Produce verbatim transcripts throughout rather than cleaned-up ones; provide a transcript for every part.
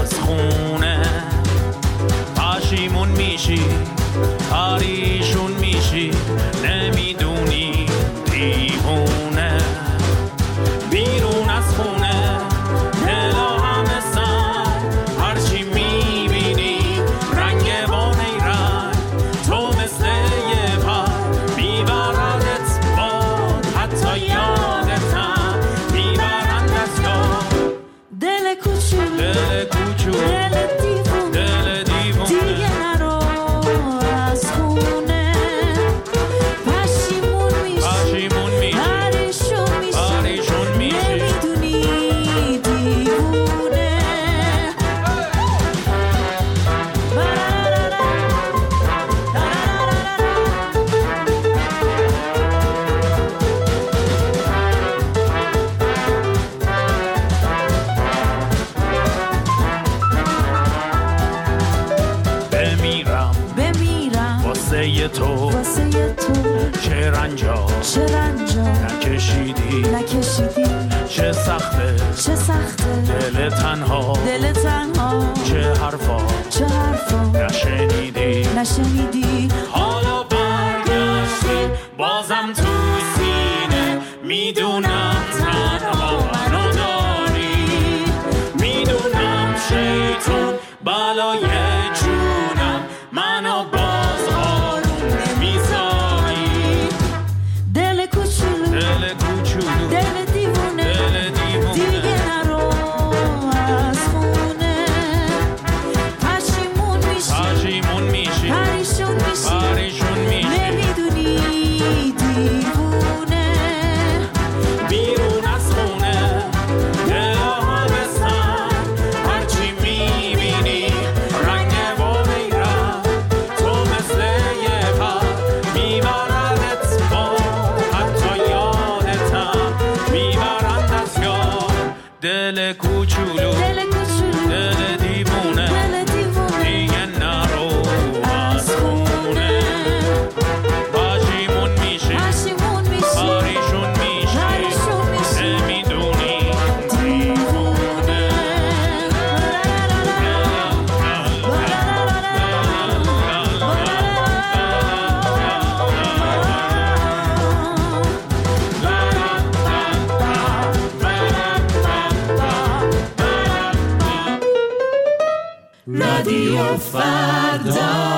از خونه پشیمون میشی پریشون میشی نمیدونی دیوونه بیرون از خونه دلا همه سر هرچی میبینی رنگ بانه رنگ تو مثل یه پر میبردت باد حتی یادتم میبرندت یاد دل کوچولو دل کوچولو دل دیوونه دل دیوونه دیگه نرو از خونه پشیمون میشی پشیمون میشی پریشون میشی پریشون میشی نمیدونی دیوونه بمیرم بمیرم واسه تو واسه تو چه رنجا چه رنجا نکشیدی نکشیدی چه سخته چه سخته دل تنها دل تنها چه حرفا چه حرفا نشنیدی نشنیدی حالا برگشتی بازم تو سینه میدونم تنها منو داری میدونم شیطون بلای جونم منو باز آروم نمیذاری دل کوچولو دل کوچولو دل دیوونه دل دیوونه دیگه نرو از خونه پشیمون میشی پشیمون میشی پریشون میشی پریشون میشی نمیدونی دیوونه بیرون از خونه دلا همه سر هرچی میبینی رنگ بانه رنگ تو مثل یه پر میبردت باد حتی یادتم میبرندت یاد دل کوچولو دل کوچولو دل دیوونه دل دیوونه دیگه نرو از خونه پشیمون میشی پشیمون میشی پریشون میشی پریشون میشی نمیدونی دیوونه رادیو فردا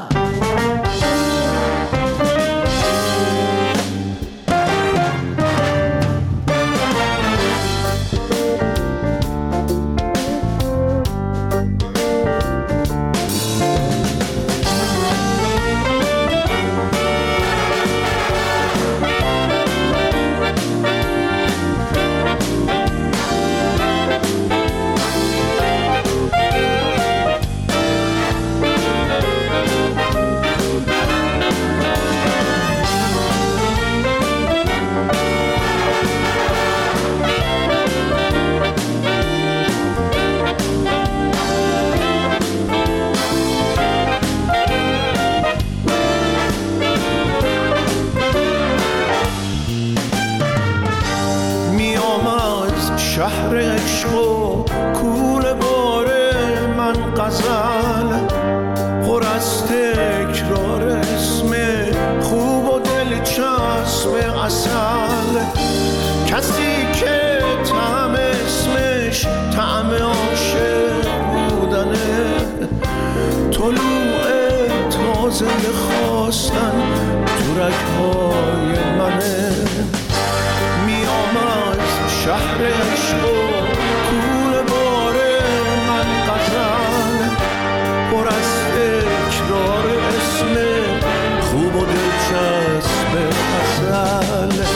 شهر عشق و کول باره من غزل پر از تکرار اسم خوب و دلچسب عسل کسی که طعم اسمش طعم عاشق بودنه طلوع تازه خواستن تو رگ‌های منه میام از شهر عشق و کول باره من غزل پر از تکرار اسم خوب و دلچسب غزل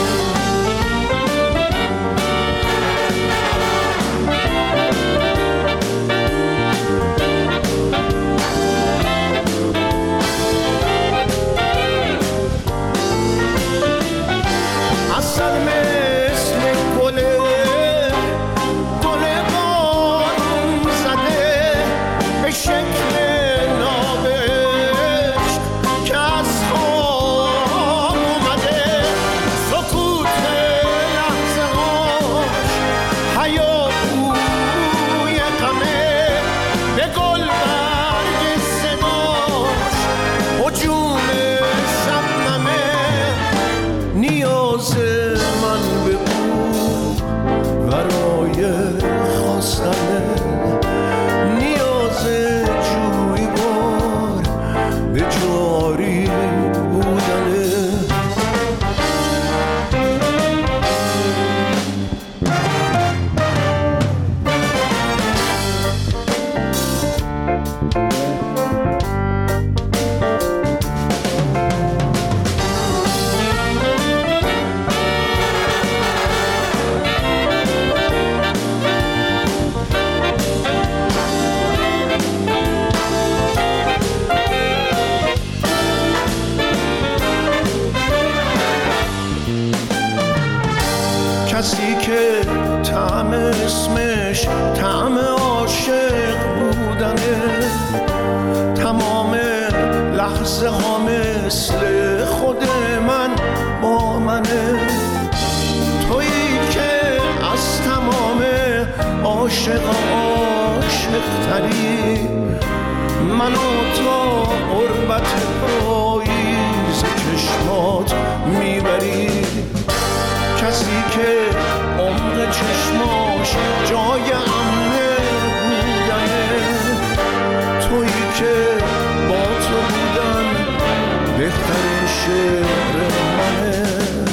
لحظه ها مثل خود من با منه. تویی که از تمام عاشق عاشق تری، منو تا قربت پاییز چشمات میبری. کسی که عمق چشماش جای امنه بودنه، تویی که با تو بودن بهترین شعر منه.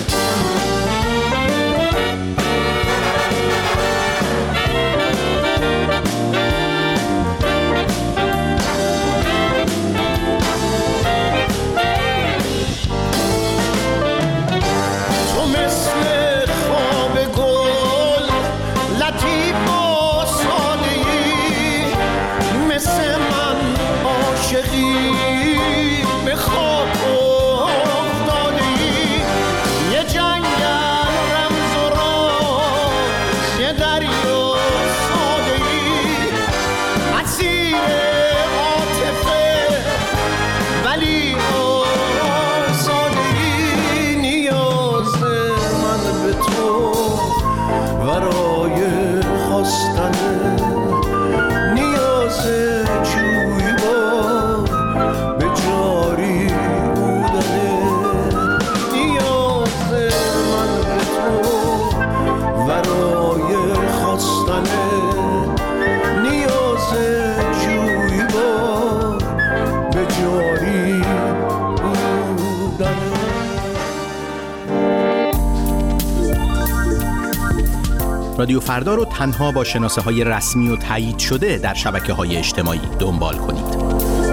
رادیو فردا رو تنها با شناسه های رسمی و تایید شده در شبکه های اجتماعی دنبال کنید.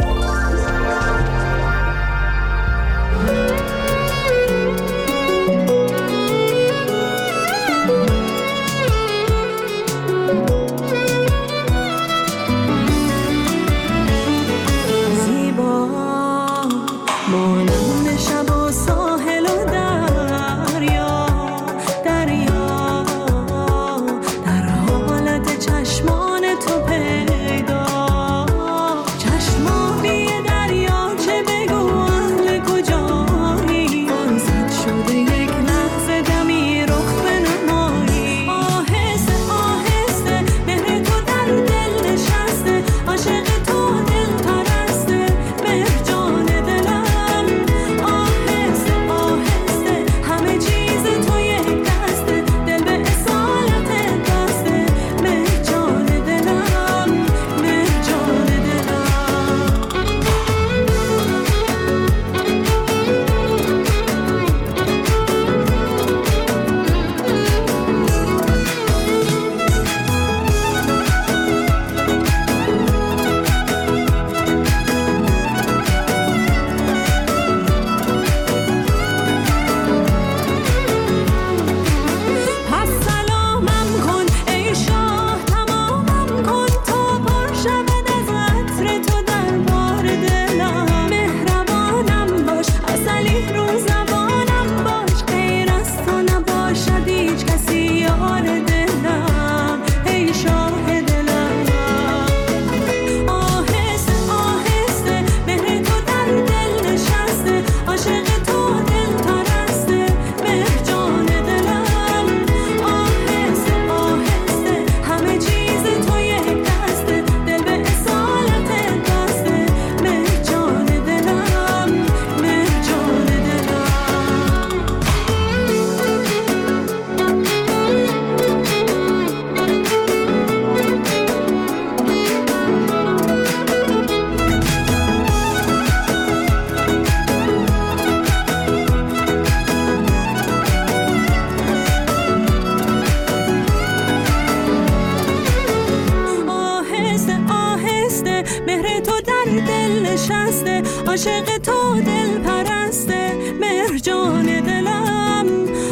عاشق تو دل پرسته مرجان دلم،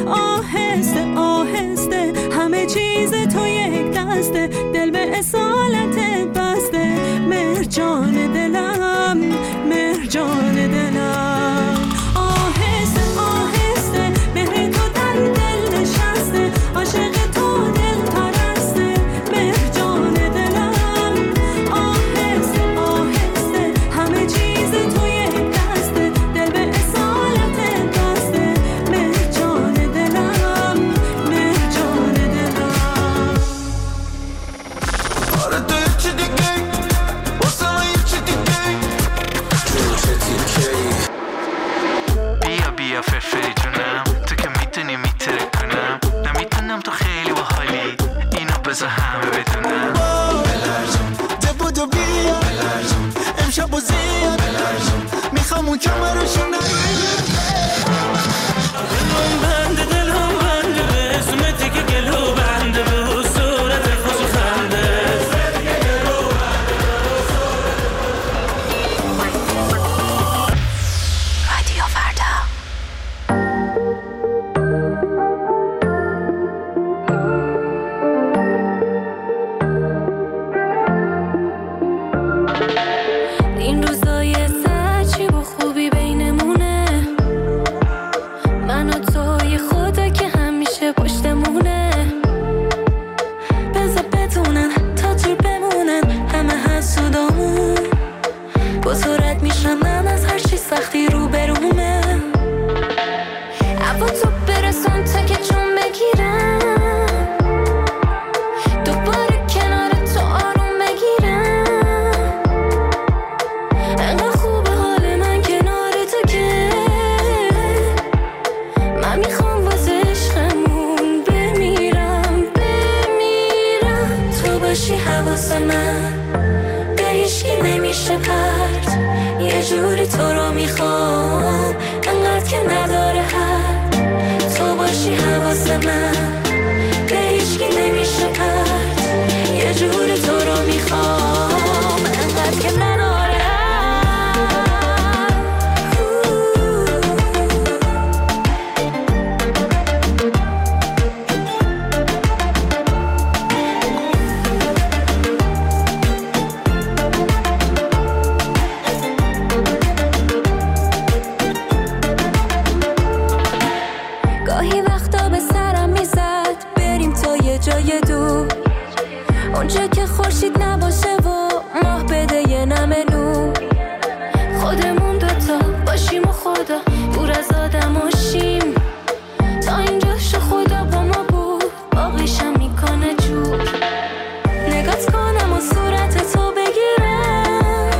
آهسته آهسته همه چیز تو یک دسته، دل به اصالتت بسته مرجان دلم، مرجان دلم. آهسته آهسته مهر تو در دل نشسته، عاشق تو دل پرسته مرجان دلم، آهسته آهسته همه چیز تو یک دسته، امشب و زیاد میخوام اون کمرشو نگیره دلم بنده دلم بنده به اسمتی که گلو بنده به صورت خوش خنده رادیو فردا. این روزای سچی با خوبی بینمونه، من و توی خدا که همیشه پشتمونه. بذار بدونن تا دور بمونن همه حسودامون، با تو رد میشم من از هر چی سختی رو برومه. عبا تو برسون تا که چون بگیرم، دوباره کنار تو آروم بگیرم. انقدر خوبه حال من کنار تو که من میخوام واسه عشقمون بمیرم بمیرم. تو باشی حواس من به هیچکی نمیشه پرت، یه جوری تو رو میخوام انقدر که نداره حد. تو باشی حواس من به هیچکی نمیشه پرت، یه جوری تو رو میخوام انقدر که نداره حد. گاهی وقتا به سرم میزد بریم تا یه جای دور، اونجا که خورشید نباشه و ماه بده یه نمه نور. خودمون دوتا باشیم و خدا دور از آدم باشیم، تا اینجا شو خدا با ما بود باقیشم میکنه جور. نگات کنم و صورت تو بگیرم،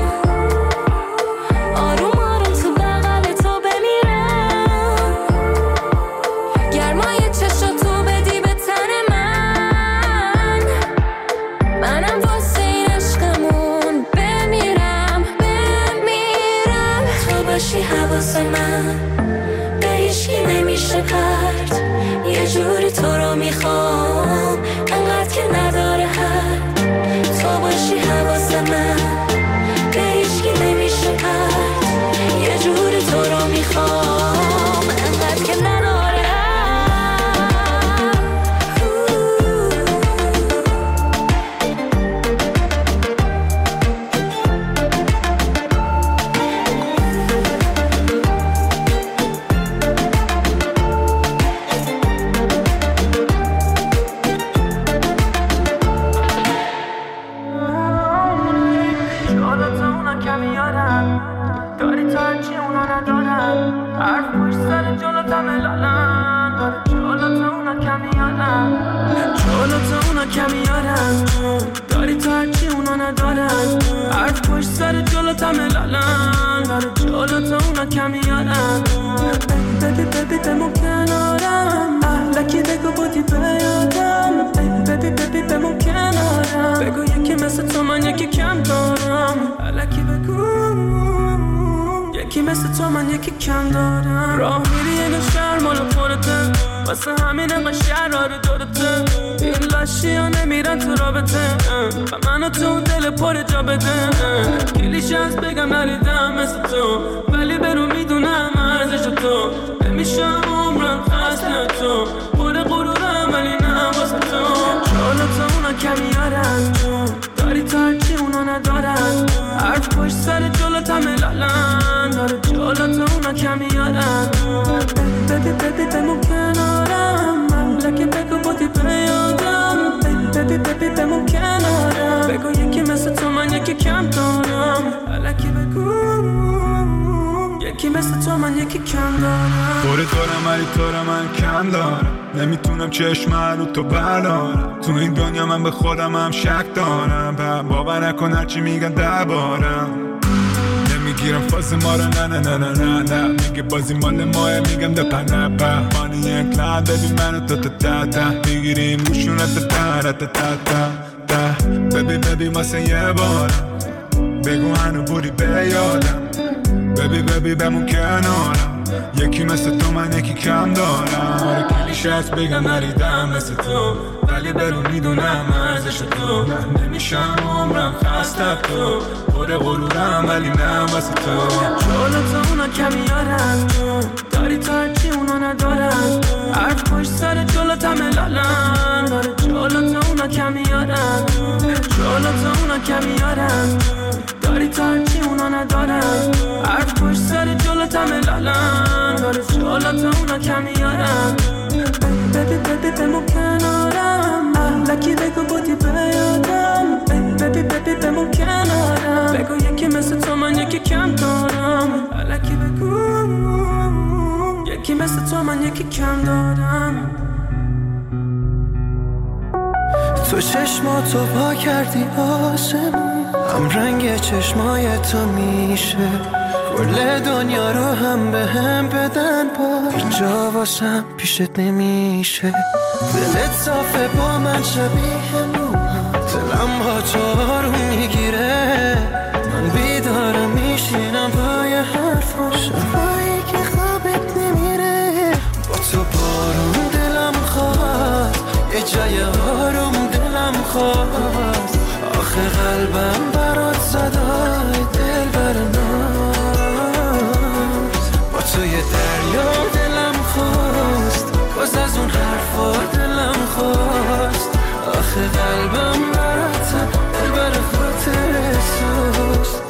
آروم آروم تو بغل تو بمیرم. گرمای چشم تو بدی به تن من، منم واسه این عشقمون بمیرم بمیرم. تو باشی حواس من به هیچکی نمیشه پرت، یه جوری تو رو میخوام انقدر که نداره حد. تو باشی حواس من به هیچکی نمیشه پرت، یه جوری تو رو میخوام انقدر که نداره حد. جالت اونا کمی یادم داری تا هرچی اونا ندارم، حرف پشت سر جالت همه لالم. جالت اونا کمی یادم جالت اونا کمی یادم داری تا هرچی اونا ندارم، حرف پشت سر جالت همه لالم. جالت اونا کمی یادم ببی ببی بمون کنارم، احلکی بگو بودی بیادم. ببی ببی بمون کنارم، بگو یکی مثل تو من یکی کم دارم. احلکی بگو یکی مثل تو من یکی کم دارم. راه میری یه شهر مال خودته، واسه همین انقدر شهرها رو دورته. این لاشی ها نمیرن تو رابطه و منو تو دل پر جا بده. کلیش از بگم نریدم مثل تو، ولی برو میدونم ارزش تو. نمیشم عمرم خسته تو، پر غرورم ولی نه واسه تو. جالت اونا کمی یارن داری تا هرچی اونا ندارن، حرف پشت سر جلت همه لالن. داره جالت اونا کمی یارن ببی ببی بمون کنارم، لکه بگو بودی بیادم. ببی ببی بمون کنارم، بگو یکی مثل تو من یکی کم دارم. لکه بگو یکی مثل تو من یکی کم دارم. بوره دارم ولی تو رو من کم دارم، نمیتونم چشم رو تو بردارم. تو این دنیا من به خودم هم شک دارم، باور نکن هرچی میگن دربارم. نمیگیرم فاز ما رو نه نه نه نه نه نه، میگه بازی مال ماه میگم ده پنه به مانی یک لد ببین منو تا تا تا تا میگیریم گوشونه تا تا تا تا تا تا. ببی ببی واسه یه بارم بگو هنو بودی به یادم ببی ببی بمون کنارم یکی مثل تو من یکی کم دارم آره کلیشه هست بگم نریدم مثل تو ولی برو میدونم ارزش تو من نمیشم عمرم خسته تو پر غرورم ولی نه واسه تو جلو تو اونا کمی یارم داری تا هرچی اونا ندارم حرف پشت سر جلو تا ملالم داره جلو تو اونا کمی یارم جلو تو اونا کمی یارم داری تا هرچی اونا ندارم حرف پشت سر جلو تا ملالم داره جلو تو اونا کمی یارم ببی ببی بمون کنارم لکی بگو بودی بیادم ببی ببی بمون کنارم بگو یکی مثل تو من یکی کم دارم لکی بگو یکی مثل تو من یکی کم دارم تو چشماتو پا کردی آسمون هم رنگ چشمای تو میشه کل دنیا رو هم به هم بدن با اینجا واسم پیشت نمیشه دلت صافه با من شبیه موها دلم با تو آروم میگیره من بیدارم میشینم پای حرفا شبایی که خوابت نمیره با تو بارون دلم خواست یه جای آروم دلم خواست آخه قلبم برات صدای دل برناز با توی دریا دلم خواست باز از اون حرفا دلم خواست آخه قلبم برات دل بر خاطر سوست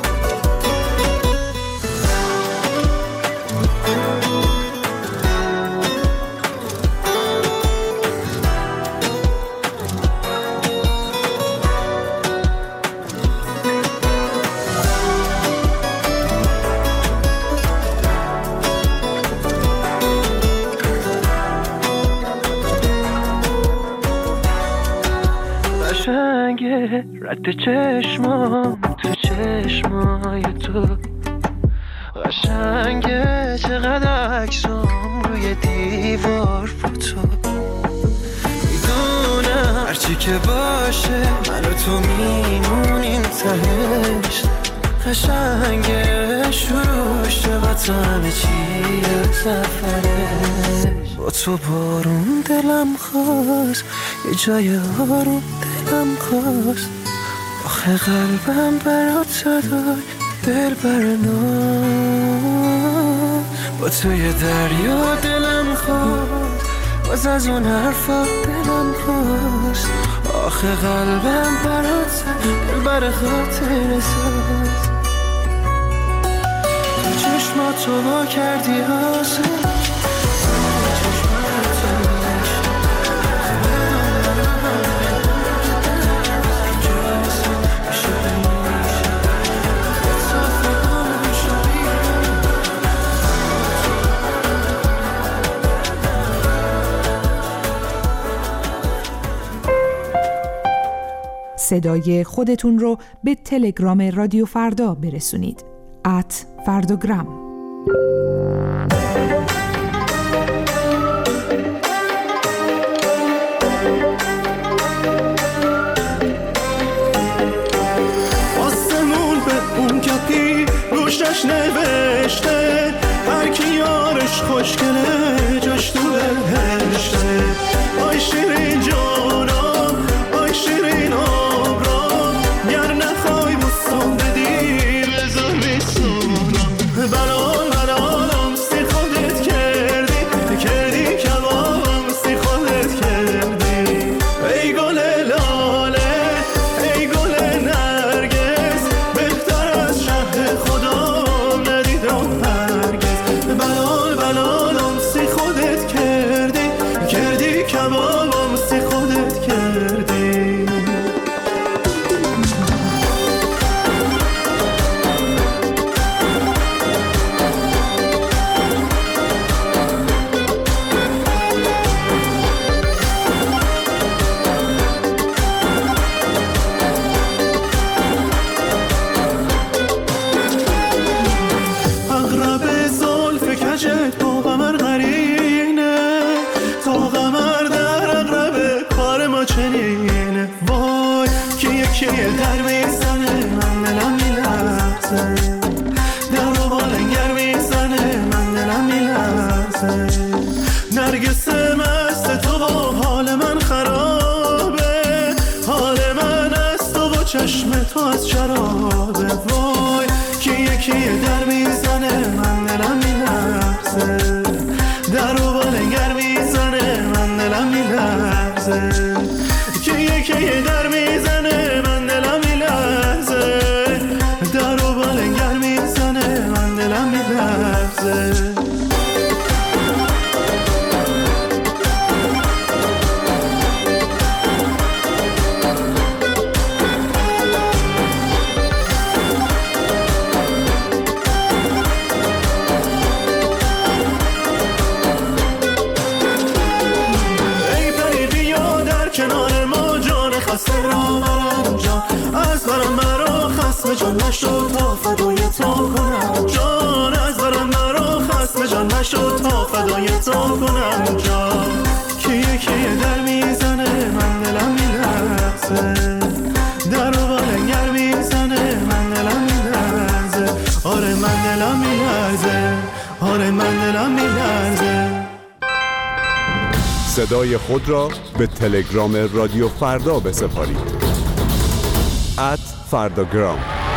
رد چشمام تو چشمای تو قشنگه چقدر عکسام روی دیوار فوتو میدونم هرچی که باشه من و تو میمونیم تهش قشنگه شروعش چقدر همه چی سفره با تو بارون دلم خواست یه جای آروم دلم خواست آخه قلبم برات صدای دل برناز با توی دریا دلم خواست باز از اون حرفا دلم خواست آخه قلبم برات صدای دل بر خاطر ساز تو چشماتو وا کردی آسان صدای خودتون رو به تلگرام رادیو فردا برسونید. ات فرداگرام. آسمون به اون کپی روشش نوشته هر کی یارش خوشگله جاش تو بهشته آی شیرین جانم آی شیرین آبرام گر نخوای بستان بدی بذار بسونم بلال بلالم سی خودت کردی کردی کبابم سی خودت کردی ای گل لاله ای گل نرگس بهتر از شهر خدا ندیدم هرگز بلال بلالم سی خودت کردی کردی کبابم سی خودت کردی از شرابه وای که یکی در میزنه من دلم میلرزه در و بالنگر میزنه من دلم میلرزه که یکی در میزنه من دلم میلرزه در و بالنگر میزنه من دلم میلرزه جان نشو تا فدای تو کنم جان از برم مرا خسم جان نشو تا فدای تو کنم جان که یکی در میزنه من دلم میلرزه در و بالنگر میزنه من دلم میلرزه آره من دلم میلرزه آره من دلم میلرزه. صدای خود را به تلگرام رادیو فردا بسپارید ات فرداگرام.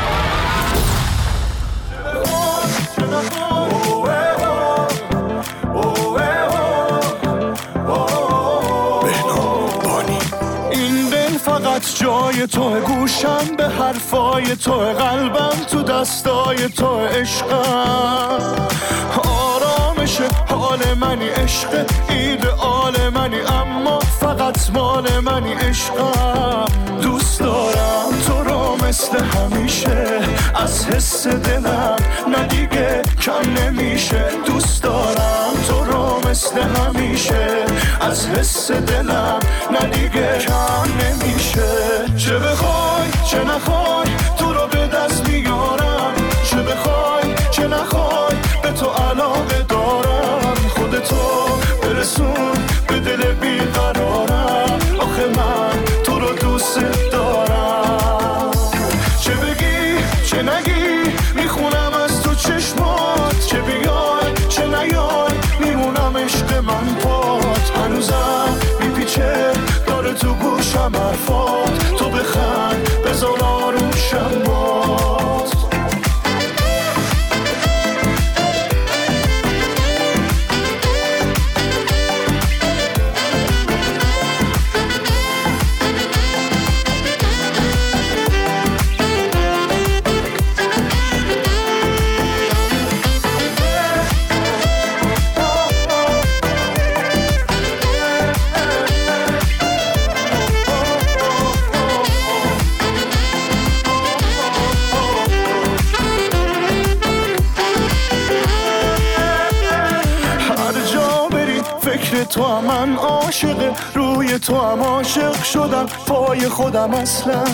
جای تو گوشم به حرفای تو قلبم تو دستای تو عشقم آرامش حال منی عشق ایدئال منی اما فقط مال منی عشقم دوست دارم تو رو مثل همیشه از حس دلم نه دیگه کم نمیشه دوست دارم تو رو مثل همیشه از حس دلم نه دیگه کم نمیشه چه بخوای چه نخوای تو رو به دست میارم چه بخوای چه نخوای به تو علاقه دارم خودتو برسون به دل بیقرارم آخه من تو رو دوست دارم چه بگی چه نگی میخونم از تو چشمات چه بیای چه نیای میمونم عشق من پات هنوزم میپیچه داره تو گوشم حرفات تو بخند بذار آروم شم باد تو هم من عاشق روی تو هم عاشق شدم پای خودم اصلا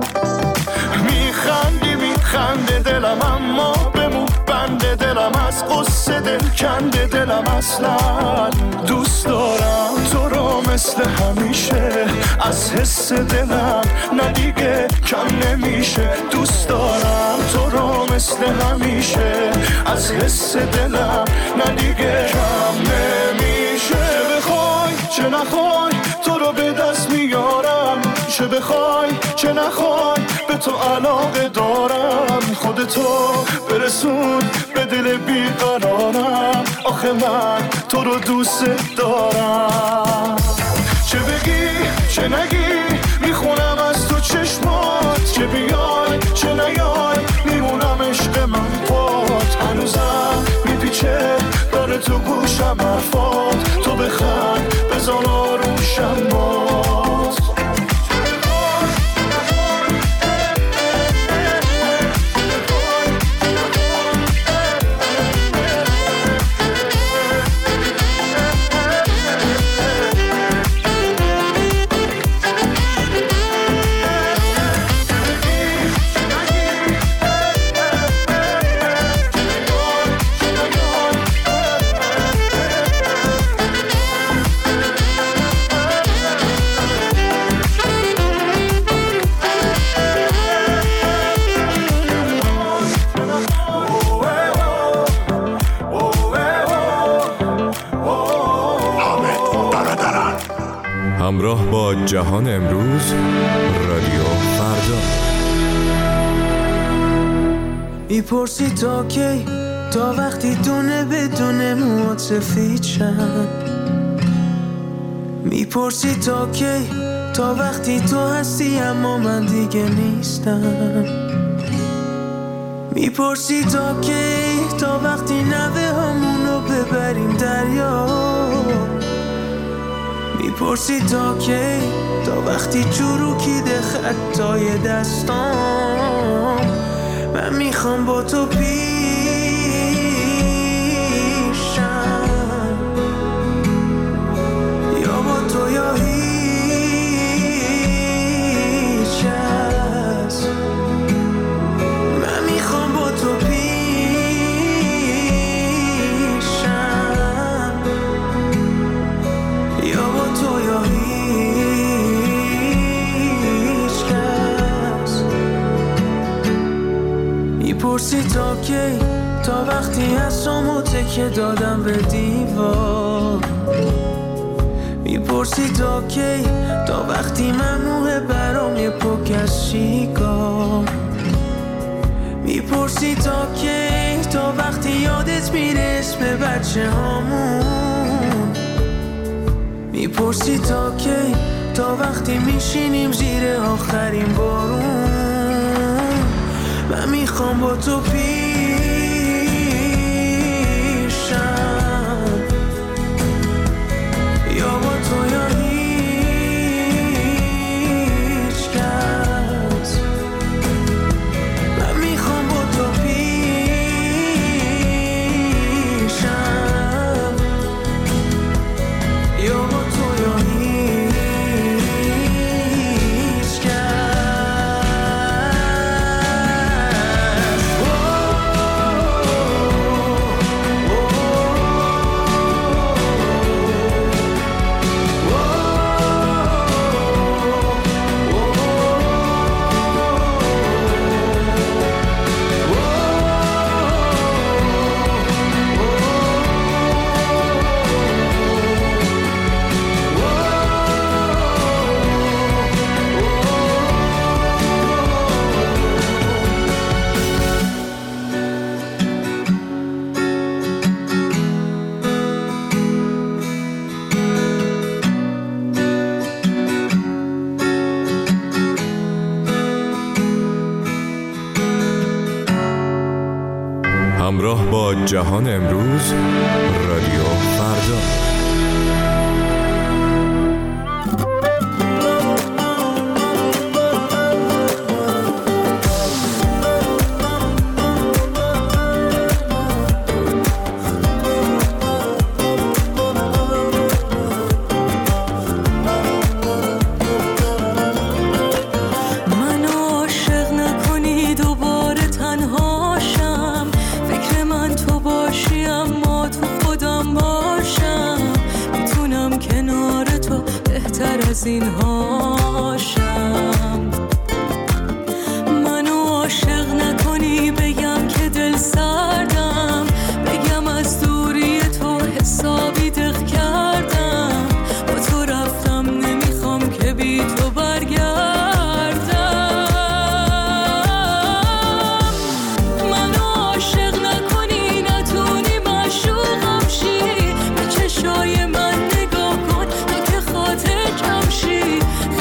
میخندی میخنده دلم اما بمون بنده دلم از قصه دل کنده دلم اصلا دوست دارم تو رو مثل همیشه از حس دلم نه دیگه کم نمیشه دوست دارم تو رو مثل همیشه از حس دلم نه دیگه کم نمیشه چه نخوای تو رو به دست میارم چه بخوای چه نخوای به تو علاقه دارم خودتو برسون به دل بیقرارم آخه من تو رو دوست دارم چه بگی چه نگی میخونم از تو چشمات چه بیای چه نیای میمونم عشق من پات هنوزم میپیچه داره تو گوشم حرفات تو بخند بذار آروم شم باد همراه با جهان امروز رادیو فردا. میپرسی تا کی، تا وقتی دونه بدونه موات سفید شم. میپرسی تا کی، تا وقتی تو هستی اما من دیگه نیستم. میپرسی تا کی، تا وقتی نوه همونو ببریم دریا. میپرسی تا کی، تا وقتی چروکیده خطای دستام. من میخوام با تو پیشم، یا با تو یا هیچ کس. من میخوام با تو پیشم، یا با تو یا هیچ کس. میپرسی تا کی، تا وقتی هستم تکه دادم به دیوار. میپرسی تا کی، تا وقتی ممنوعه برام یه پک از شیکار. میپرسی تا کی، تا وقتی یادت میره اسم بچه هامون. میپرسی تا کی، تا وقتی میشینیم زیر آخرین بارون. من میخوام با تو پیشم، یا با تو یا هیچ کس. من میخوام با تو پیشم، یا با تو یا هیچ کس. همراه با جهان امروز، رادیو فردا. این هاشم. منو عاشق نکنی بگم که دل سردم، بگم از دوری تو حسابی دق کردم. با تو رفتم نمیخوام که بی تو برگردم. منو عاشق نکنی نتونی معشوقم شی، به چشای من نگاه کن تا که خاطر کم شی.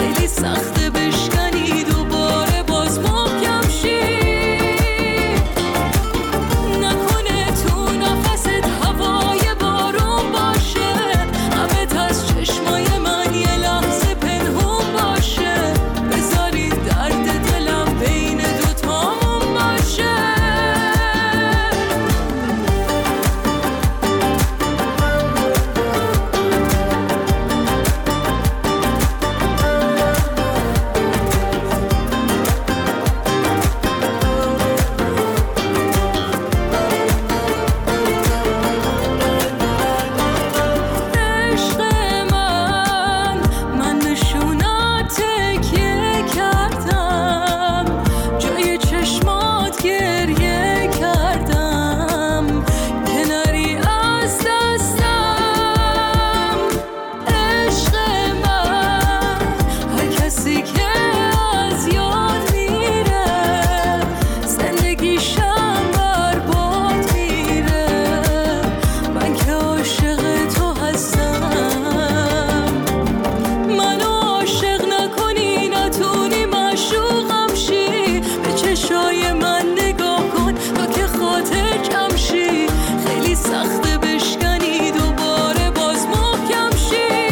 من نگاه کن تا که خاطر کم شی، خیلی سخته بشکنی دوباره باز محکم شی.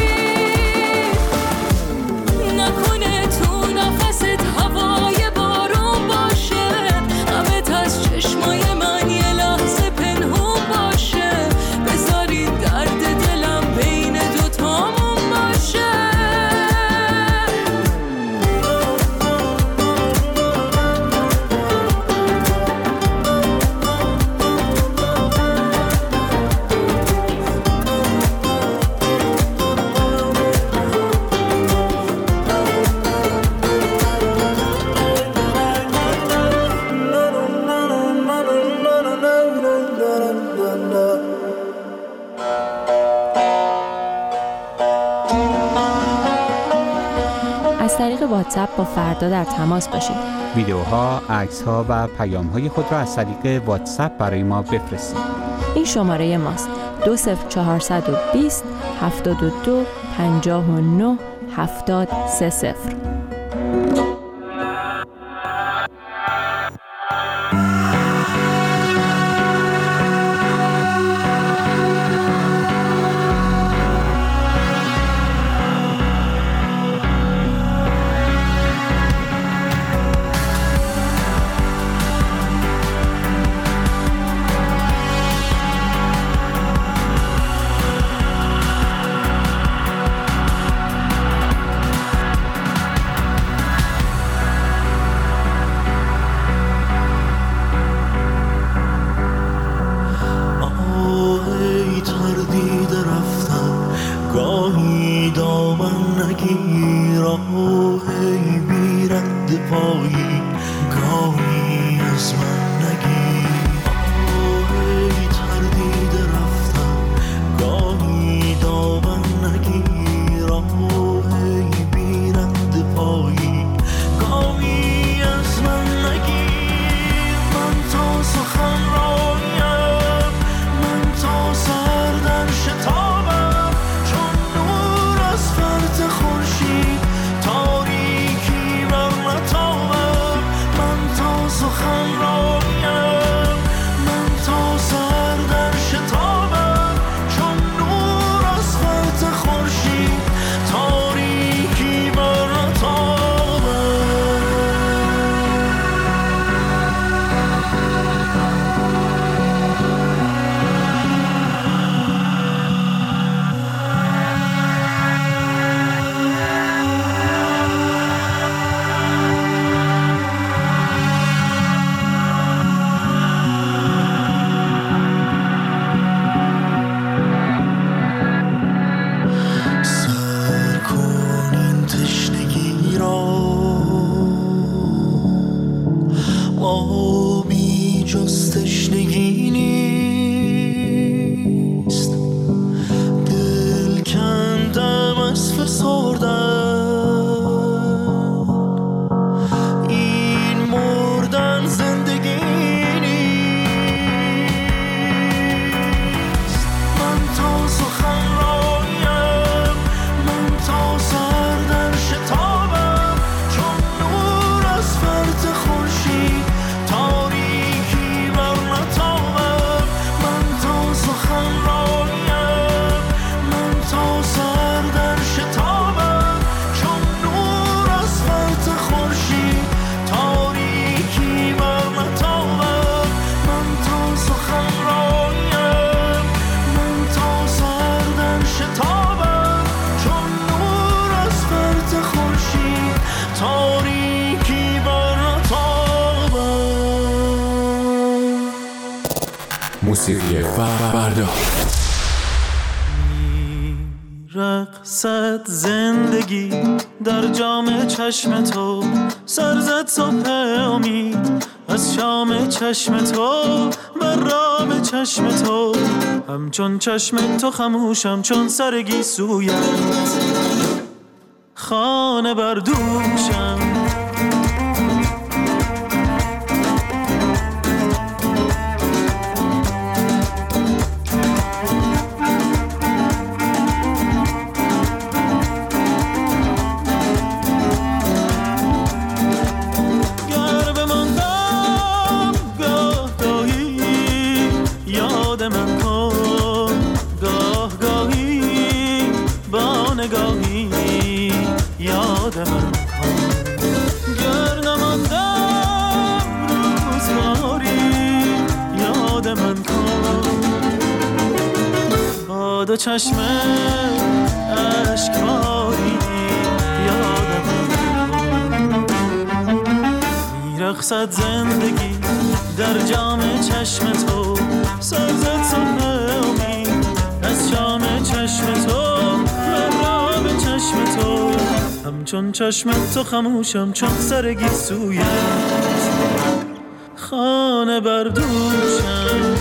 نکنه تو نفست هوای بارون باشه، غمت از چشمای من یه لحظه پنهون باشه، بذاری درد دلم بین دوتامون باشه. از طریق واتساپ با فردا در تماس باشید. ویدیوها، عکس‌ها و پیام‌های خود را از طریق واتساپ برای ما بفرستید. این شماره ماست: دو صفر چهارصد و بیست هفتاد و دو پنجاه و نه هفتاد سه صفر. موسیقی فردا. رقصت زندگی در جام چشم تو، سرزد صبح امید از شام چشم تو، بر رام چشم تو، همچون چشم تو خموشم چون سرگی سویت، خانه بر دوشم. گر بماندم با دو چشم اشکباری یادم میرقصد زندگی در جام چشم تو، سرزد صبح امید از شام چشم تو و راب چشم تو. همچون چشم تو خموشم چون سر گیسویت خانه بردوشم.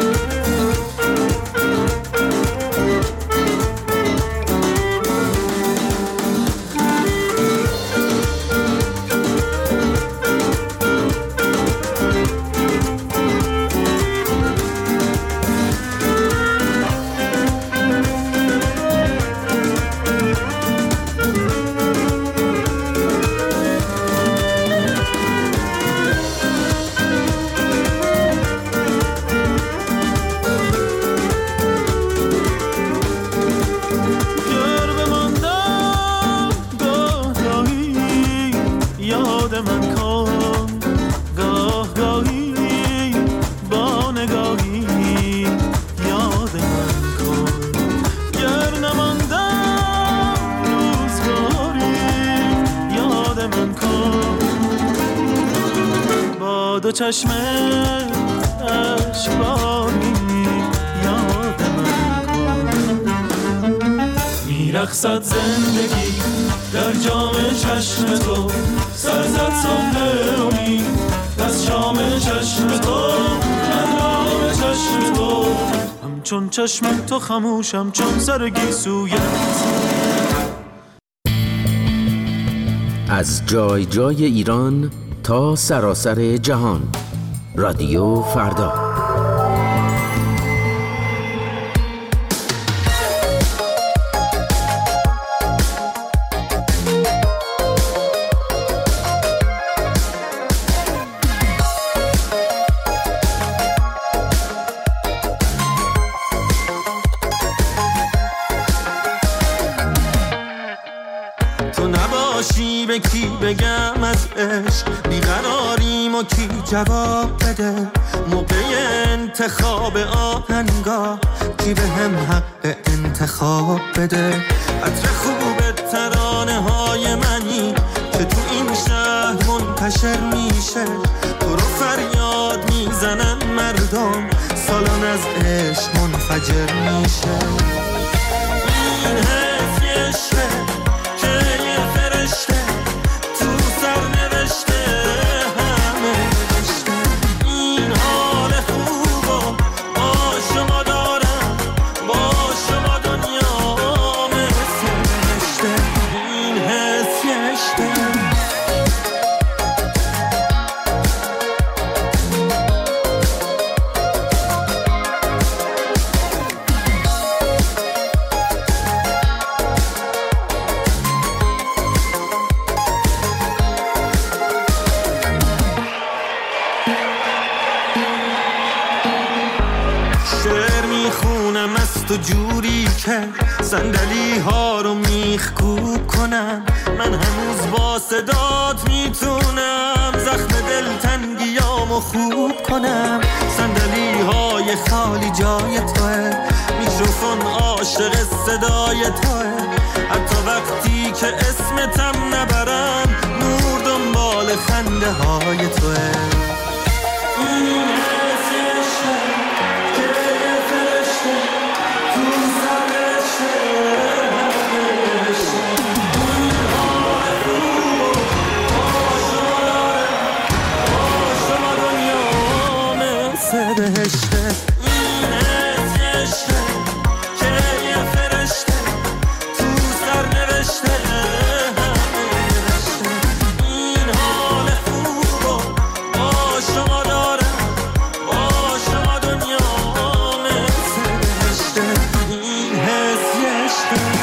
دو چشم اشکباری یاد من کن. میرقصد زندگی در جام چشم تو، سرزد صبح امید از شام چشم تو من رام چشم تو. همچون چشم تو خموشم چون سر گیسویت. از جای جای ایران تا سراسر جهان، رادیو فردا. تو نباشی به کی بگم از عشق، بیقراریم و کی جواب بده. موقع انتخاب آهنگا کی به هم حق انتخاب بده. عطر خوب ترانه های منی که تو این شهر منتشر میشه، تو رو فریاد میزنن مردم، سالن از عشق منفجر میشه. این حس یه عشقه که یه فرشته تو سر نوشته همه نوشته. این حال خوبو با شما دارم، با شما دنیا مثل نوشته. این حس یه عشقه. تو جوری که صندلی ها رو میخکوب کنم، من هنوز با صدات میتونم زخم دلتنگیامو خوب کنم. صندلی های خالی جای توه، میکروفون عاشق صدای توه. حتی وقتی که اسمتم نبرم، نور دنبال خنده های توه. بهشته. این عشقه که یه فرشته تو سر نوشته نوشته. این حال خوبو با شما دارم، با شما دنیا مثل بهشته. این حس یه عشقه.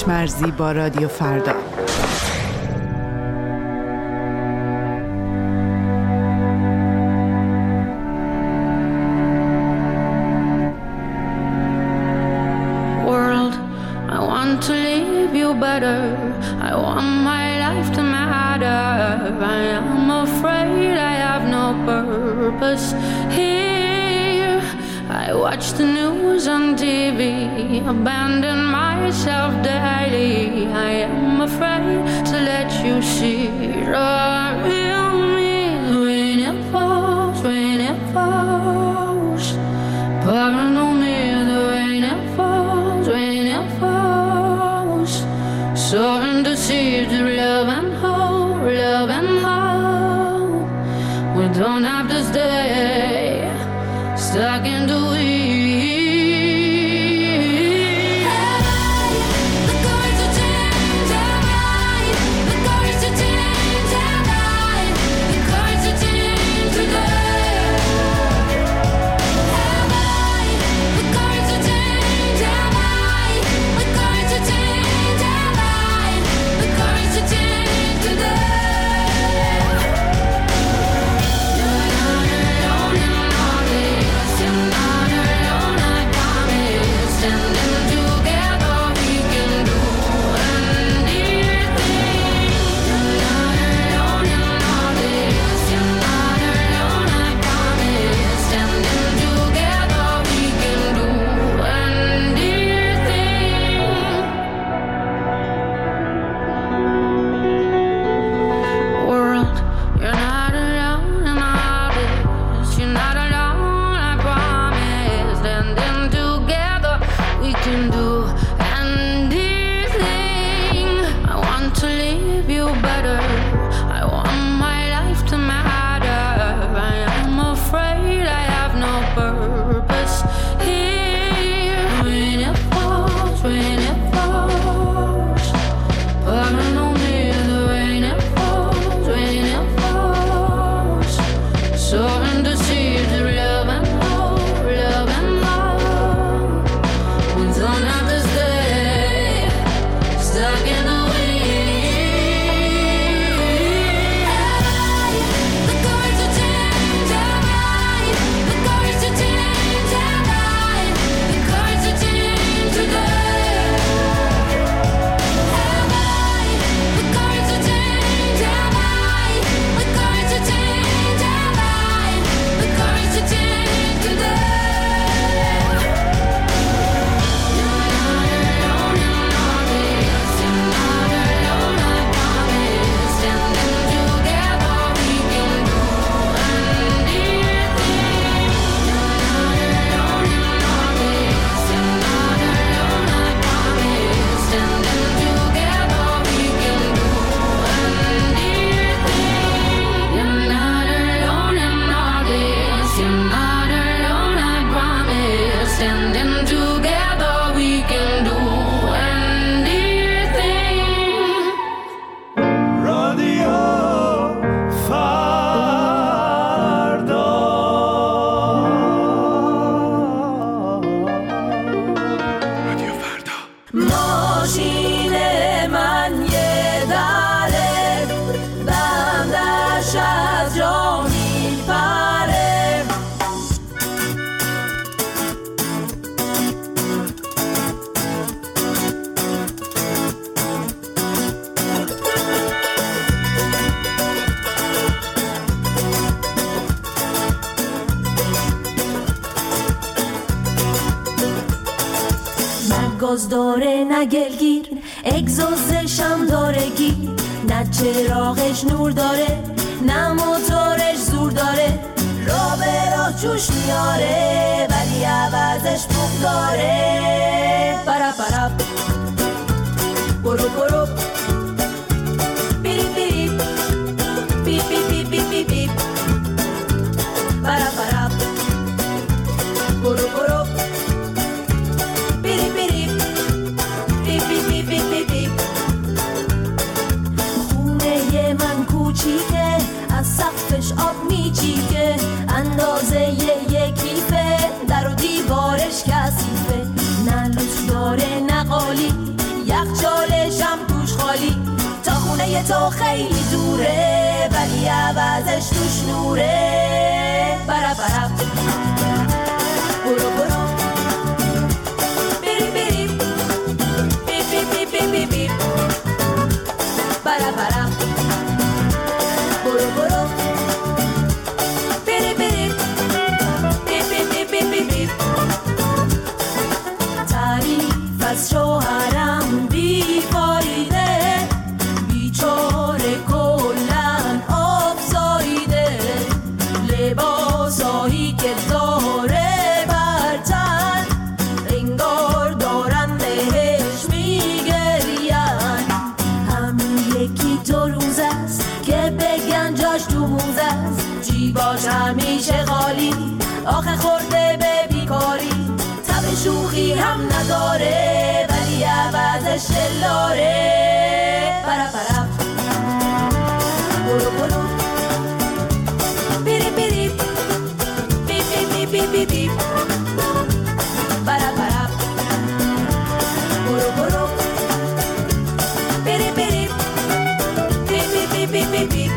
پیش‌مرزی با رادیو فردا. Better. I want my life to matter. I am afraid I have no purpose here. I watch the news on T V, abandon myself daily. I am afraid to let you see the real me. When it falls, when it falls, paranoid me. The rain it falls, when it falls. Soaring to seeds of love and hope, love and hope. We don't have to stay stuck in the weeds. گاز داره نه گلگیر، اگزوزش هم داره گیر، نه چراغش نور داره نه موتورش زور داره، را به راه جوش میاره ولی عوضش بوق داره. پرا پرا برو برو بیری بیری بی بی بی بی بی بی پرا پرا برو برو بیری بیری بی بی بی بی بی بی. خونه من کوچیکه از سقفش آب میچیکه، اندازه یه کیفه، در و دیوارش کثیفه، نه لوس داره نه قالی، یخچال چشمای تو خیلی دوره ولی عوضش توش نوره. برا برا برو برو بری بری بی بی بی بی بی بی برا برا برو برو بری بری بی بی بی بی بی بی. تعریف از شوهرم بی فایده بیچاره کلن آب زایده لباسایی که داره برتن انگار دارن بهش میگرین. همین یکی دو روز است که بگن جاش تو موز است جیباش همیشه خالی آخه خورده به بیکاری تب شوخی هم نداره ولی عوضش دلاره. برا برا برو برو بیری بیری بی بی بی بی بی بی برا برا برو برو بیری بیری بی بی بی بی بی بی.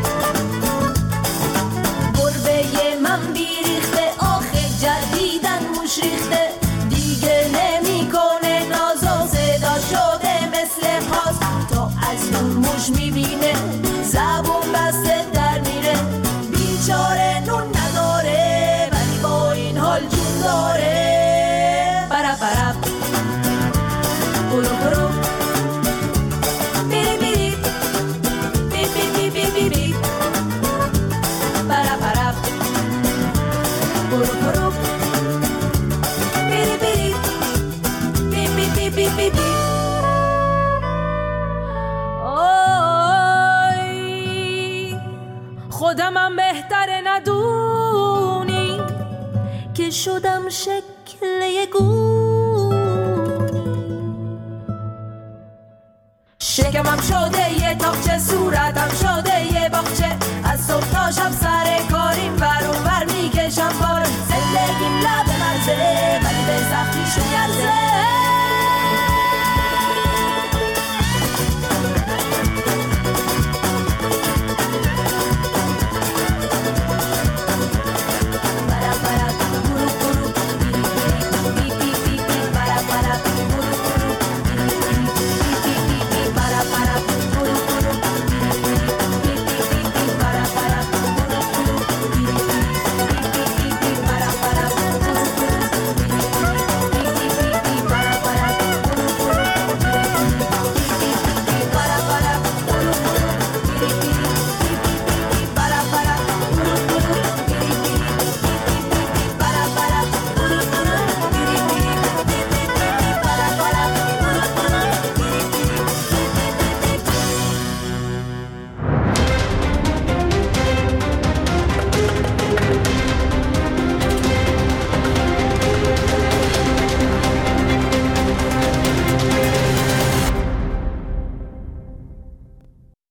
گربه من بیریخته آخه جدیدن موش ریخته دیگه نمیکنه ناز و صدا شده مثل خاص تا از اون موش میبینه زبون بسته در میره بیچاره نون نداره ولی با این حال جون داره. برا برا برو برو بیری بیری بی بی بی بی بی بی برا برا برو برو بیری بیری بی بی بی بی بی بی. خودمم بهتره ندونی که شدم شکل یه گول شکمم شده یه تا